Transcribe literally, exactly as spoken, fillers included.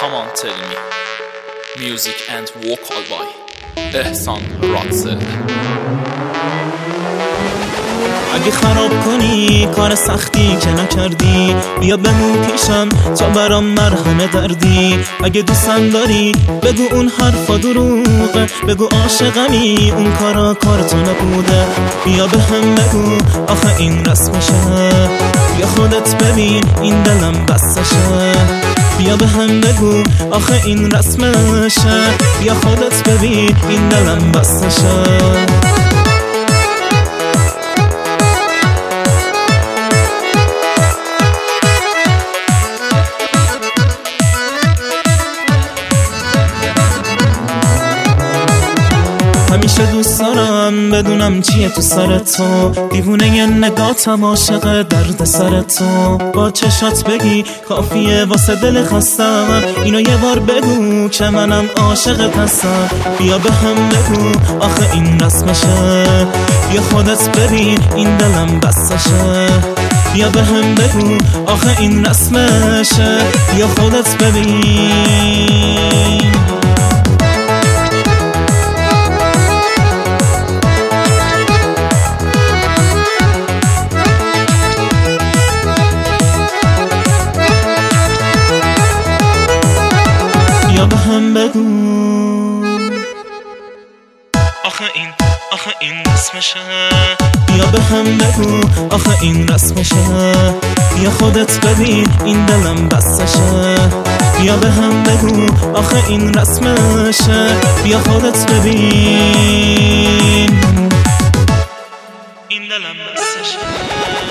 Come on tell me. Music and vocal by احسان رادزه. اگه خراب کنی کار سختی که نکردی، بیا بمون پیشم تا برام مرهم دردی. اگه دوستم داری بگو اون حرفا دروغه، بگو عاشقمی اون کارا کار تو نبوده. بیا به هم بگو آخه این رسمشه، بیا خودت ببین این دلم بستشه. بیا به هم بگو آخه این رسمشه، بیا خودت ببین این دلم بستشه. همیشه دوست دارم بدونم چیه تو سر تو، دیوونه ی نگاتم عاشق درد سر تو. با چشات بگی کافیه واسه دل خستم، اینو یه بار بگو که منم عاشق هستم. بیا به هم بگو آخه این رسمشه، بیا خودت ببین این دلم بستشه. بیا به هم بگو آخه این رسمشه، بیا خودت ببین. بیا به هم بگو آخه این آخه این رسمشه. بیا به هم بگو آخه این رسمشه، بیا خودت ببین این دلم بستشه. بیا به هم بگو آخه این رسمشه، بیا خودت ببین این دلم بستشه.